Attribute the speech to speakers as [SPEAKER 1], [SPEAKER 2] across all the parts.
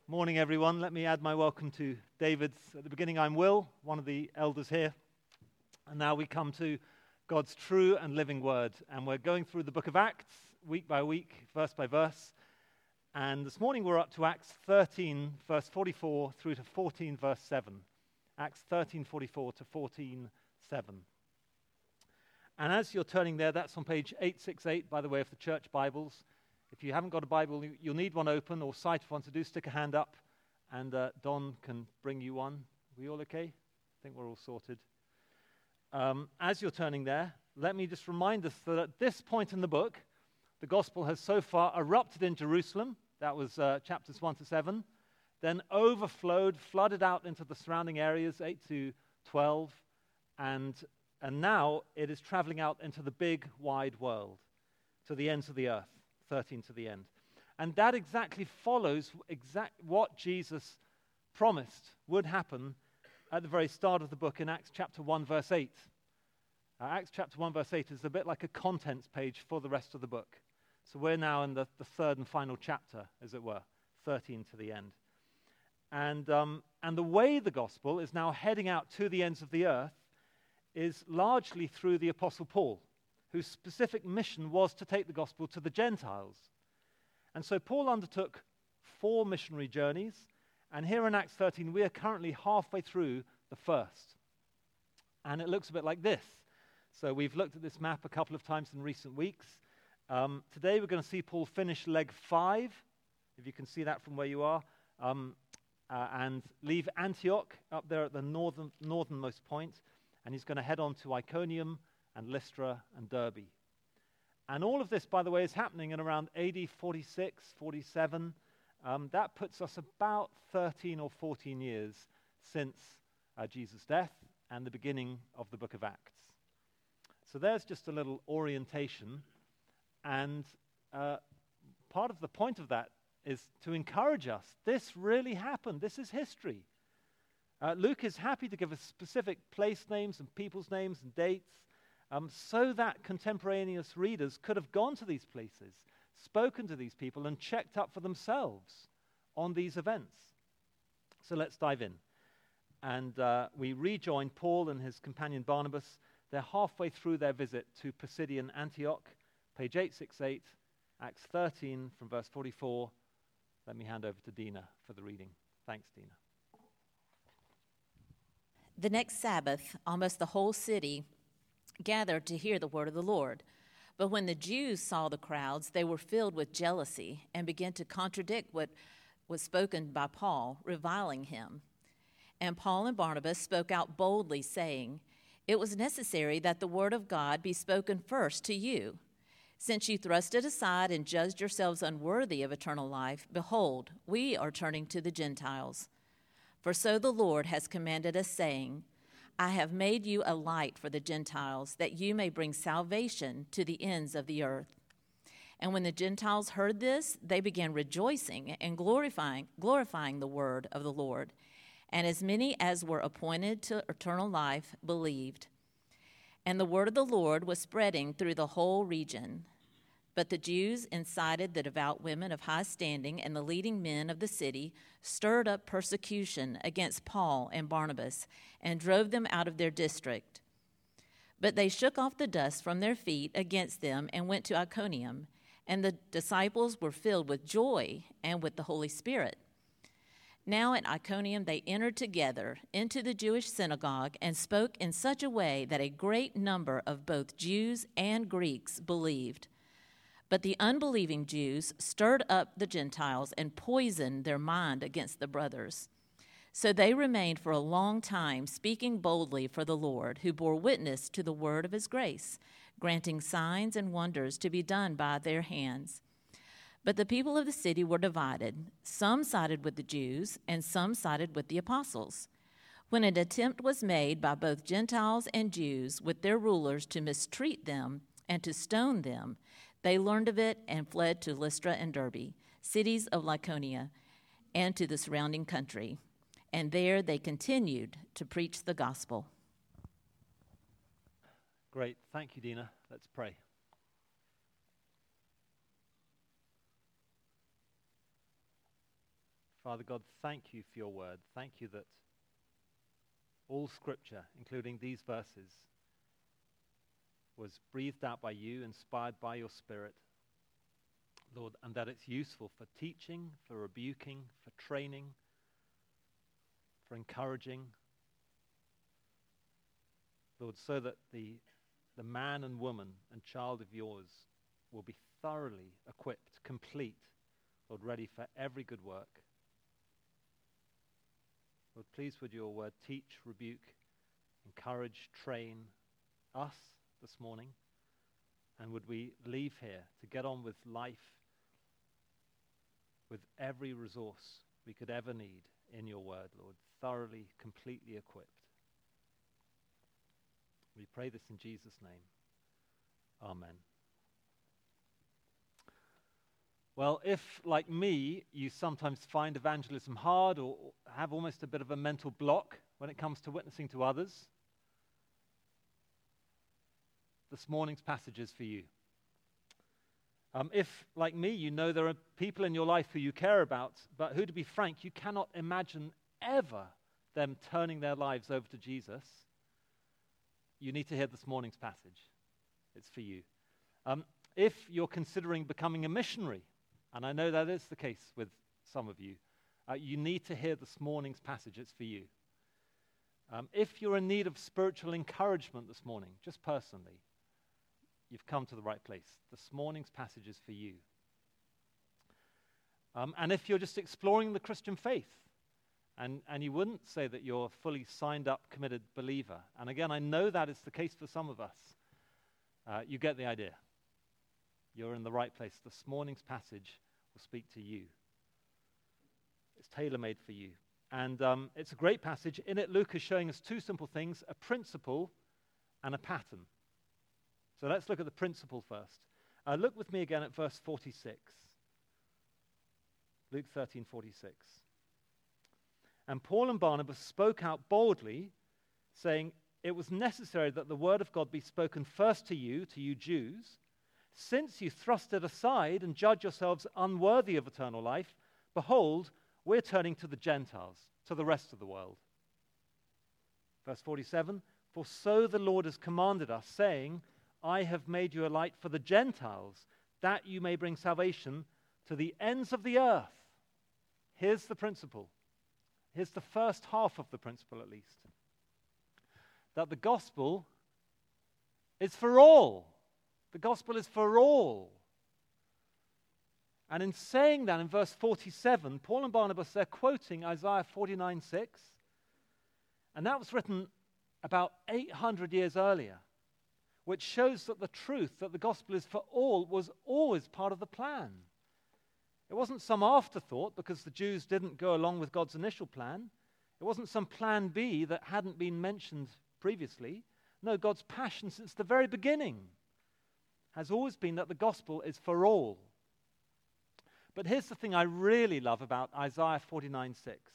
[SPEAKER 1] Morning, everyone. Let me add my welcome to David's. At the beginning, I'm Will, one of the elders here. And now we come to God's true and living word. And we're going through the book of Acts, week by week, verse by verse. And this morning we're up to Acts 13, verse 44 through to 14, verse 7. Acts 13, 44 to 14, 7. And as you're turning there, that's on page 868, by the way, of the church Bibles. If you haven't got a Bible, you'll need one open or sighted one to do. Stick a hand up, and Don can bring you one. Are we all okay? I think we're all sorted. As you're turning there, let me just remind us that at this point in the book, the gospel has so far erupted in Jerusalem. That was chapters 1 to 7. Then overflowed, flooded out into the surrounding areas, 8 to 12. And now it is traveling out into the big, wide world, to the ends of the earth. 13 to the end. And that exactly follows what Jesus promised would happen at the very start of the book in Acts chapter 1, verse 8. Acts chapter 1, verse 8 is a bit like a contents page for the rest of the book. So we're now in the third and final chapter, as it were, 13 to the end. And the way the gospel is now heading out to the ends of the earth is largely through the Apostle Paul, whose specific mission was to take the gospel to the Gentiles. And so Paul undertook 4 missionary journeys, and here in Acts 13 we are currently halfway through the first. And it looks a bit like this. So we've looked at this map a couple of times in recent weeks. Today we're going to see Paul finish leg 5, if you can see that from where you are, and leave Antioch up there at the northernmost point, and he's going to head on to Iconium and Lystra and Derbe. And all of this, by the way, is happening in around AD 46, 47. That puts us about 13 or 14 years since Jesus' death and the beginning of the book of Acts. So there's just a little orientation. And part of the point of that is to encourage us. This really happened. This is history. Luke is happy to give us specific place names and people's names and dates, so that contemporaneous readers could have gone to these places, spoken to these people, and checked up for themselves on these events. So let's dive in. And we rejoin Paul and his companion Barnabas. They're halfway through their visit to Pisidian Antioch, page 868, Acts 13 from verse 44. Let me hand over to Dina for the reading. Thanks, Dina.
[SPEAKER 2] The next Sabbath, almost the whole city gathered to hear the word of the Lord. But when the Jews saw the crowds, they were filled with jealousy and began to contradict what was spoken by Paul, reviling him. And Paul and Barnabas spoke out boldly, saying, "It was necessary that the word of God be spoken first to you. Since you thrust it aside and judged yourselves unworthy of eternal life, behold, we are turning to the Gentiles. For so the Lord has commanded us, saying, I have made you a light for the Gentiles, that you may bring salvation to the ends of the earth." And when the Gentiles heard this, they began rejoicing and glorifying the word of the Lord. And as many as were appointed to eternal life believed. And the word of the Lord was spreading through the whole region. But the Jews incited the devout women of high standing, and the leading men of the city stirred up persecution against Paul and Barnabas and drove them out of their district. But they shook off the dust from their feet against them and went to Iconium, and the disciples were filled with joy and with the Holy Spirit. Now at Iconium they entered together into the Jewish synagogue and spoke in such a way that a great number of both Jews and Greeks believed. But the unbelieving Jews stirred up the Gentiles and poisoned their mind against the brothers. So they remained for a long time, speaking boldly for the Lord, who bore witness to the word of his grace, granting signs and wonders to be done by their hands. But the people of the city were divided. Some sided with the Jews, and some sided with the apostles. When an attempt was made by both Gentiles and Jews with their rulers to mistreat them and to stone them, they learned of it and fled to Lystra and Derbe, cities of Lycaonia, and to the surrounding country. And there they continued to preach the gospel.
[SPEAKER 1] Great. Thank you, Dina. Let's pray. Father God, thank you for your word. Thank you that all Scripture, including these verses, was breathed out by you, inspired by your Spirit, Lord, and that it's useful for teaching, for rebuking, for training, for encouraging, Lord, so that the man and woman and child of yours will be thoroughly equipped, complete, Lord, ready for every good work. Lord, please would your word teach, rebuke, encourage, train us this morning, and would we leave here to get on with life with every resource we could ever need in your word, Lord, thoroughly, completely equipped. We pray this in Jesus' name. Amen. Well, if, like me, you sometimes find evangelism hard or have almost a bit of a mental block when it comes to witnessing to others, this morning's passage is for you. If, like me, you know there are people in your life who you care about, but who, to be frank, you cannot imagine ever them turning their lives over to Jesus, you need to hear this morning's passage. It's for you. If you're considering becoming a missionary, and I know that is the case with some of you, you need to hear this morning's passage. It's for you. If you're in need of spiritual encouragement this morning, just personally, you've come to the right place. This morning's passage is for you. And if you're just exploring the Christian faith, and you wouldn't say that you're a fully signed up, committed believer, and again, I know that is the case for some of us, you get the idea. You're in the right place. This morning's passage will speak to you. It's tailor-made for you. And it's a great passage. In it, Luke is showing us two simple things, a principle and a pattern. So let's look at the principle first. Look with me again at verse 46. Luke 13:46. And Paul and Barnabas spoke out boldly, saying, "It was necessary that the word of God be spoken first to you Jews. Since you thrust it aside and judge yourselves unworthy of eternal life, behold, we're turning to the Gentiles, to the rest of the world." Verse 47, "For so the Lord has commanded us, saying, I have made you a light for the Gentiles, that you may bring salvation to the ends of the earth." Here's the principle. Here's the first half of the principle, at least. That the gospel is for all. The gospel is for all. And in saying that, in verse 47, Paul and Barnabas, they're quoting Isaiah 49:6. And that was written about 800 years earlier, which shows that the truth that the gospel is for all was always part of the plan. It wasn't some afterthought because the Jews didn't go along with God's initial plan. It wasn't some plan B that hadn't been mentioned previously. No, God's passion since the very beginning has always been that the gospel is for all. But here's the thing I really love about Isaiah 49:6,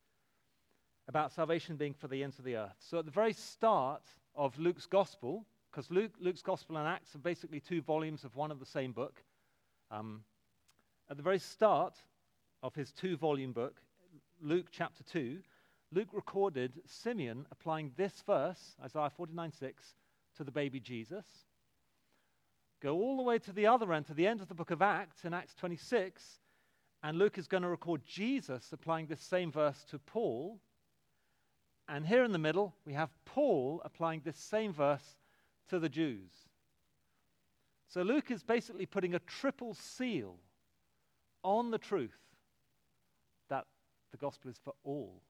[SPEAKER 1] about salvation being for the ends of the earth. So at the very start of Luke's gospel, because Luke's gospel and Acts are basically two volumes of one of the same book, at the very start of his two-volume book, Luke chapter 2, Luke recorded Simeon applying this verse, Isaiah 49:6, to the baby Jesus. Go all the way to the other end, to the end of the book of Acts, in Acts 26, and Luke is going to record Jesus applying this same verse to Paul. And here in the middle, we have Paul applying this same verse to the Jews. So Luke is basically putting a triple seal on the truth that the gospel is for all.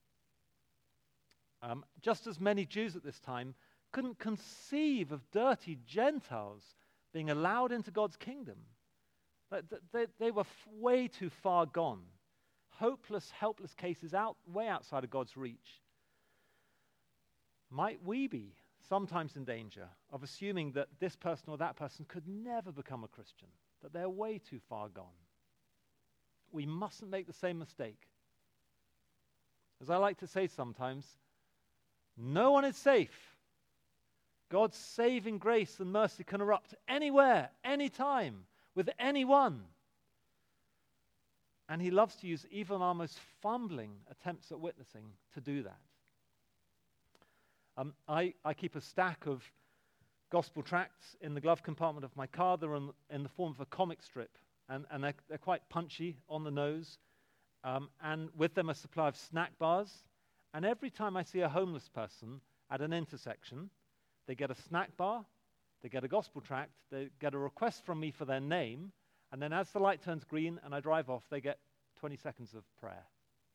[SPEAKER 1] Just as many Jews at this time couldn't conceive of dirty Gentiles being allowed into God's kingdom. They were way too far gone. Hopeless, helpless cases way outside of God's reach. Might we be sometimes in danger of assuming that this person or that person could never become a Christian, that they're way too far gone? We mustn't make the same mistake. As I like to say sometimes, no one is safe. God's saving grace and mercy can erupt anywhere, anytime, with anyone. And he loves to use even our most fumbling attempts at witnessing to do that. I keep a stack of gospel tracts in the glove compartment of my car. They're in the form of a comic strip, and they're quite punchy on the nose. And with them a supply of snack bars. And every time I see a homeless person at an intersection, they get a snack bar, they get a gospel tract, they get a request from me for their name, and then as the light turns green and I drive off, they get 20 seconds of prayer.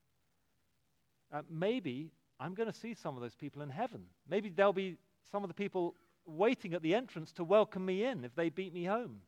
[SPEAKER 1] Maybe I'm going to see some of those people in heaven. Maybe there'll be some of the people waiting at the entrance to welcome me in if they beat me home.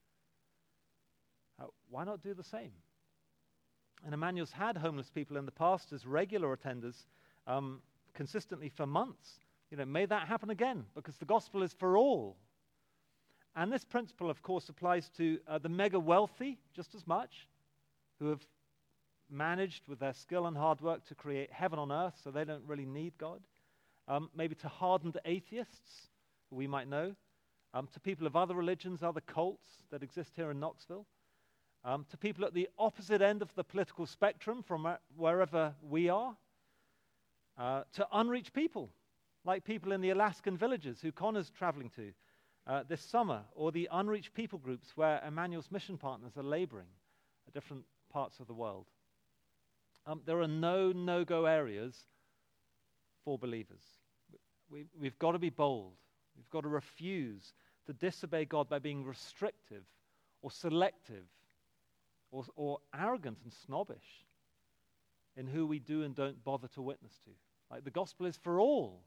[SPEAKER 1] Why not do the same? And Emmanuel's had homeless people in the past as regular attenders consistently for months. May that happen again, because the gospel is for all. And this principle, of course, applies to the mega wealthy just as much, who have managed with their skill and hard work to create heaven on earth so they don't really need God. Maybe to hardened atheists, who we might know, to people of other religions, other cults that exist here in Knoxville, to people at the opposite end of the political spectrum from wherever we are, to unreached people, like people in the Alaskan villages who Connor's traveling to this summer, or the unreached people groups where Emmanuel's mission partners are laboring at different parts of the world. There are no no-go areas for believers. We've got to be bold. We've got to refuse to disobey God by being restrictive or selective or arrogant and snobbish in who we do and don't bother to witness to. Like, the gospel is for all.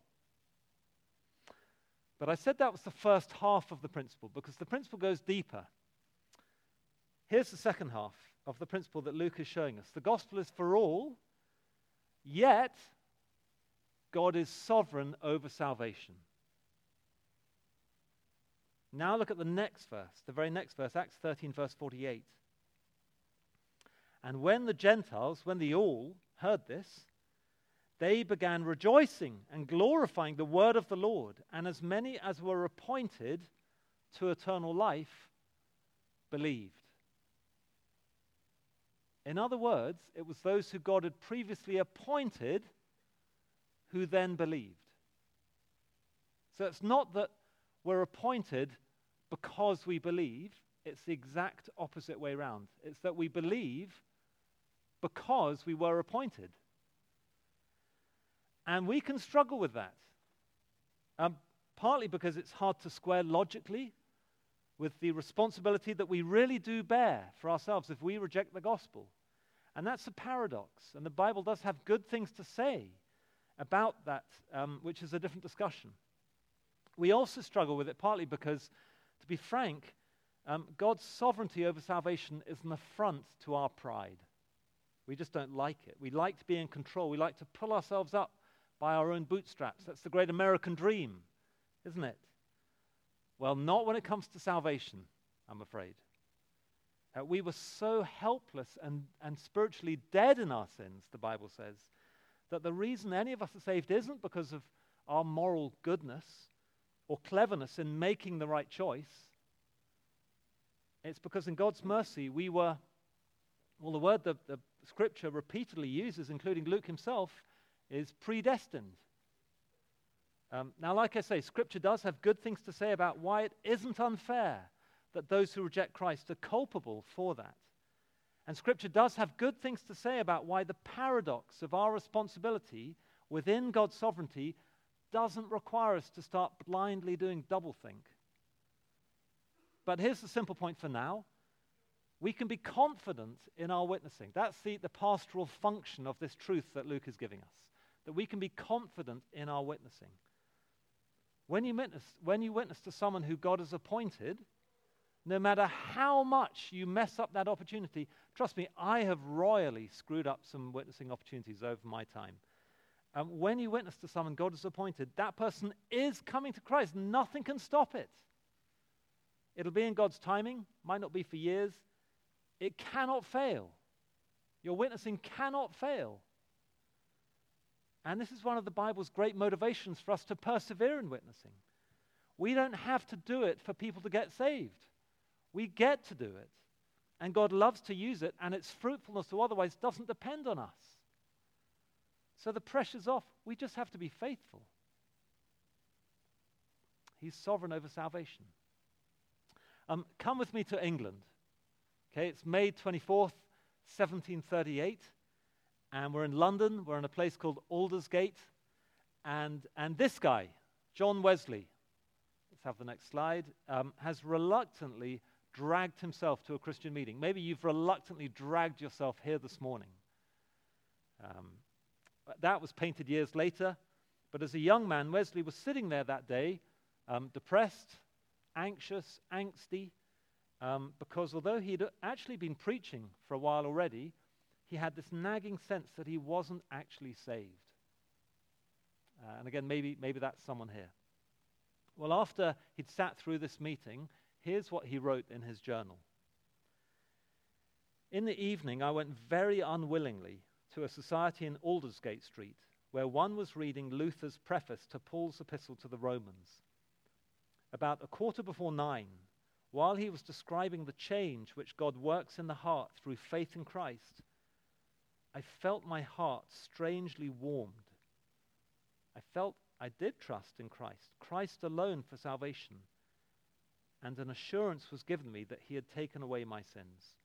[SPEAKER 1] But I said that was the first half of the principle, because the principle goes deeper. Here's the second half of the principle that Luke is showing us. The gospel is for all, yet God is sovereign over salvation. Now look at the next verse, the very next verse, Acts 13, verse 48. And when the Gentiles, when the all, heard this, they began rejoicing and glorifying the word of the Lord, and as many as were appointed to eternal life believed. In other words, it was those who God had previously appointed who then believed. So it's not that we're appointed because we believe, it's the exact opposite way around. It's that we believe because we were appointed. And we can struggle with that, partly because it's hard to square logically with the responsibility that we really do bear for ourselves if we reject the gospel. And that's a paradox. And the Bible does have good things to say about that, which is a different discussion. We also struggle with it partly because, to be frank, God's sovereignty over salvation is an affront to our pride. We just don't like it. We like to be in control. We like to pull ourselves up by our own bootstraps. That's the great American dream, isn't it? Well, not when it comes to salvation, I'm afraid. We were so helpless and spiritually dead in our sins, the Bible says, that the reason any of us are saved isn't because of our moral goodness or cleverness in making the right choice. It's because in God's mercy we were, well, the word the Scripture repeatedly uses, including Luke himself, is predestined. Now, like I say, Scripture does have good things to say about why it isn't unfair that those who reject Christ are culpable for that. And Scripture does have good things to say about why the paradox of our responsibility within God's sovereignty doesn't require us to start blindly doing doublethink. But here's the simple point for now. We can be confident in our witnessing. That's the pastoral function of this truth that Luke is giving us, that we can be confident in our witnessing. When you witness to someone who God has appointed, no matter how much you mess up that opportunity, trust me, I have royally screwed up some witnessing opportunities over my time. When you witness to someone God has appointed, that person is coming to Christ. Nothing can stop it. It'll be in God's timing, might not be for years. It cannot fail. Your witnessing cannot fail. And this is one of the Bible's great motivations for us to persevere in witnessing. We don't have to do it for people to get saved. We get to do it. And God loves to use it, and its fruitfulness or otherwise doesn't depend on us. So the pressure's off. We just have to be faithful. He's sovereign over salvation. Come with me to England. Okay, it's May 24th, 1738, and we're in London. We're in a place called Aldersgate, and this guy, John Wesley, let's have the next slide, has reluctantly dragged himself to a Christian meeting. Maybe you've reluctantly dragged yourself here this morning. That was painted years later, but as a young man, Wesley was sitting there that day, depressed, anxious, angsty, because although he'd actually been preaching for a while already, he had this nagging sense that he wasn't actually saved. And again, maybe that's someone here. Well, after he'd sat through this meeting, here's what he wrote in his journal. In the evening, I went very unwillingly to a society in Aldersgate Street, where one was reading Luther's preface to Paul's epistle to the Romans. About 9:15, while he was describing the change which God works in the heart through faith in Christ, I felt my heart strangely warmed. I felt I did trust in Christ alone for salvation, and an assurance was given me that he had taken away my sins.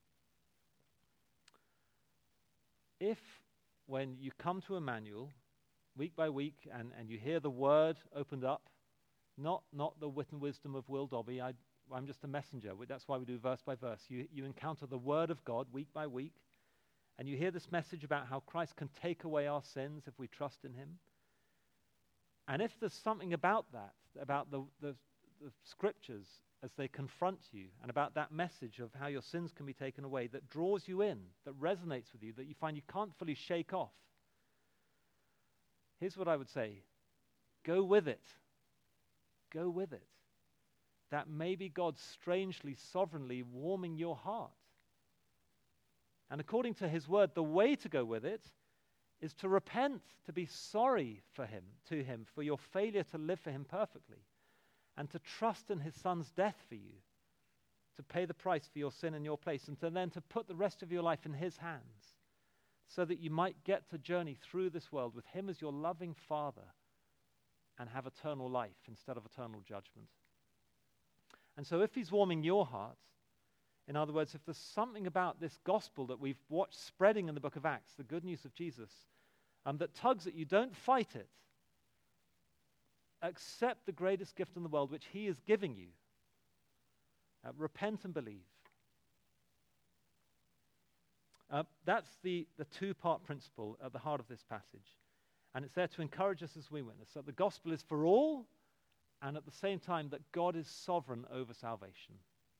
[SPEAKER 1] If, when you come to Emmanuel, week by week, and you hear the word opened up, not the wit and wisdom of Will Dobby, I'm just a messenger. That's why we do verse by verse. You encounter the word of God week by week, and you hear this message about how Christ can take away our sins if we trust in him. And if there's something about that, about the scriptures as they confront you, and about that message of how your sins can be taken away, that draws you in, that resonates with you, that you find you can't fully shake off, here's what I would say. Go with it. Go with it. That may be God strangely, sovereignly warming your heart. And according to his word, the way to go with it is to repent, to be sorry to him, for your failure to live for him perfectly, and to trust in his son's death for you, to pay the price for your sin in your place, and then to put the rest of your life in his hands, so that you might get to journey through this world with him as your loving Father and have eternal life instead of eternal judgment. And so if he's warming your heart, in other words, if there's something about this gospel that we've watched spreading in the book of Acts, the good news of Jesus, that tugs at you, don't fight it. Accept the greatest gift in the world, which he is giving you. Repent and believe. That's the two-part principle at the heart of this passage. And it's there to encourage us as we witness that the gospel is for all, and at the same time that God is sovereign over salvation.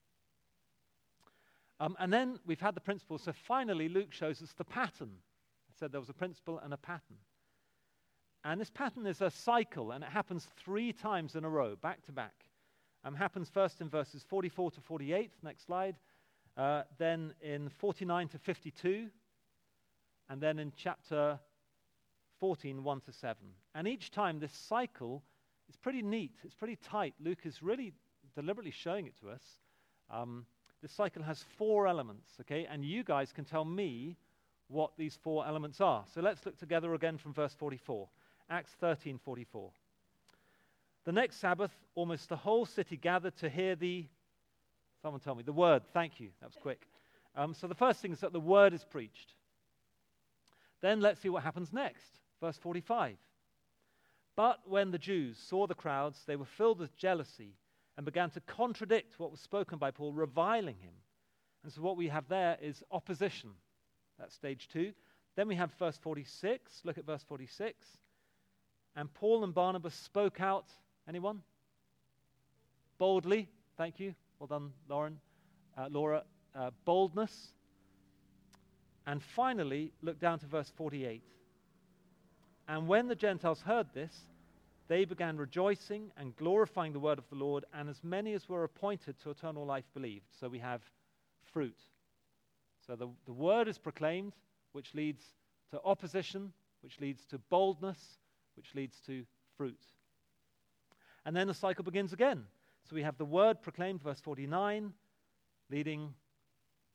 [SPEAKER 1] And then we've had the principle, so finally Luke shows us the pattern. I said there was a principle and a pattern. And this pattern is a cycle, and it happens 3 times in a row, back to back. Happens first in verses 44 to 48, next slide, then in 49 to 52, and then in chapter 14, 1 to 7. And each time this cycle is pretty neat, it's pretty tight. Luke is really deliberately showing it to us. This cycle has 4 elements, okay? And you guys can tell me what these 4 elements are. So let's look together again from verse 44. Acts 13:44. The next Sabbath, almost the whole city gathered to hear someone tell me, the word. Thank you, that was quick. So the first thing is that the word is preached. Then let's see what happens next. Verse 45. But when the Jews saw the crowds, they were filled with jealousy and began to contradict what was spoken by Paul, reviling him. And so what we have there is opposition. That's stage 2. Then we have verse 46. Look at verse 46. And Paul and Barnabas spoke out. Anyone? Boldly. Thank you. Well done, Laura. Boldness. And finally, look down to verse 48. And when the Gentiles heard this, they began rejoicing and glorifying the word of the Lord, and as many as were appointed to eternal life believed. So we have fruit. So the word is proclaimed, which leads to opposition, which leads to boldness, which leads to fruit. And then the cycle begins again. So we have the word proclaimed, verse 49, leading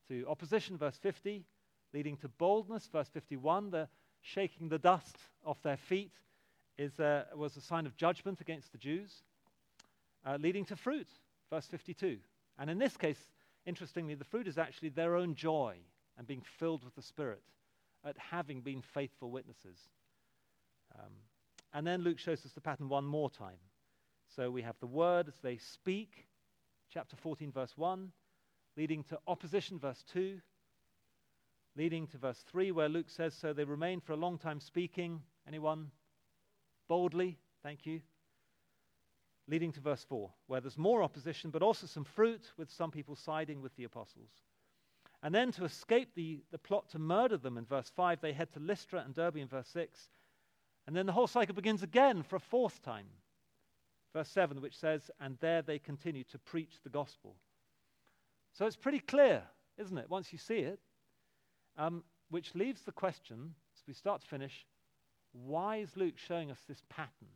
[SPEAKER 1] to opposition, verse 50, leading to boldness, verse 51. The shaking the dust off their feet was a sign of judgment against the Jews, leading to fruit, verse 52. And in this case, interestingly, the fruit is actually their own joy and being filled with the Spirit at having been faithful witnesses. And then Luke shows us the pattern one more time. So we have the word as they speak, chapter 14, verse 1, leading to opposition, verse 2, leading to verse 3, where Luke says, so they remained for a long time speaking. Anyone? Boldly. Thank you. Leading to verse 4, where there's more opposition, but also some fruit, with some people siding with the apostles. And then to escape the plot to murder them in verse 5, they head to Lystra and Derbe in verse 6. And then the whole cycle begins again for a fourth time. Verse 7, which says, and there they continue to preach the gospel. So it's pretty clear, isn't it, once you see it? Which leaves the question, as we start to finish, why is Luke showing us this pattern?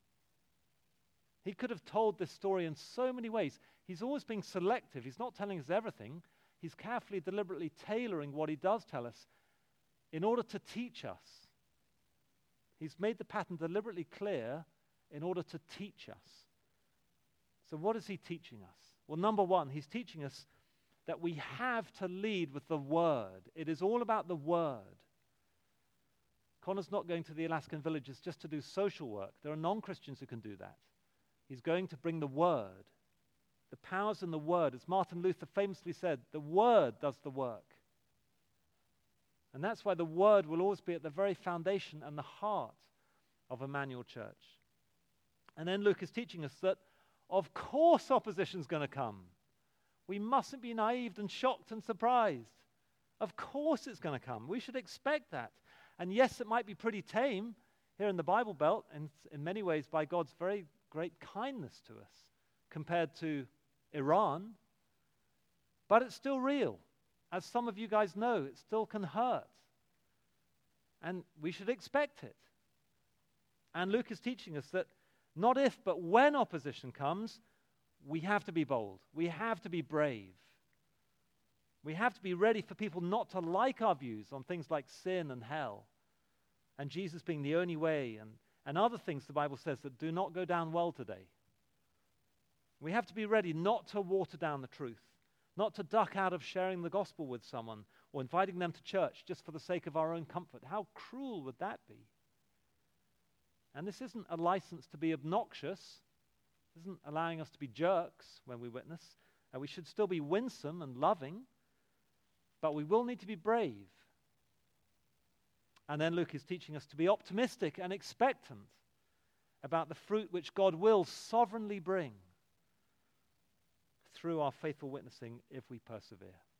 [SPEAKER 1] He could have told this story in so many ways. He's always being selective. He's not telling us everything. He's carefully, deliberately tailoring what he does tell us in order to teach us. He's made the pattern deliberately clear in order to teach us. So what is he teaching us? Well, number one, he's teaching us that we have to lead with the word. It is all about the word. Connor's not going to the Alaskan villages just to do social work. There are non-Christians who can do that. He's going to bring the word. The power's in the word. As Martin Luther famously said, the word does the work. And that's why the word will always be at the very foundation and the heart of Emmanuel Church. And then Luke is teaching us that, of course, opposition's going to come. We mustn't be naive and shocked and surprised. Of course it's going to come. We should expect that. And yes, it might be pretty tame here in the Bible Belt, and in many ways by God's very great kindness to us compared to Iran. But it's still real. As some of you guys know, it still can hurt. And we should expect it. And Luke is teaching us that not if, but when opposition comes, we have to be bold. We have to be brave. We have to be ready for people not to like our views on things like sin and hell, and Jesus being the only way, and other things the Bible says that do not go down well today. We have to be ready not to water down the truth, not to duck out of sharing the gospel with someone or inviting them to church just for the sake of our own comfort. How cruel would that be? And this isn't a license to be obnoxious. This isn't allowing us to be jerks when we witness. We should still be winsome and loving, but we will need to be brave. And then Luke is teaching us to be optimistic and expectant about the fruit which God will sovereignly bring through our faithful witnessing if we persevere.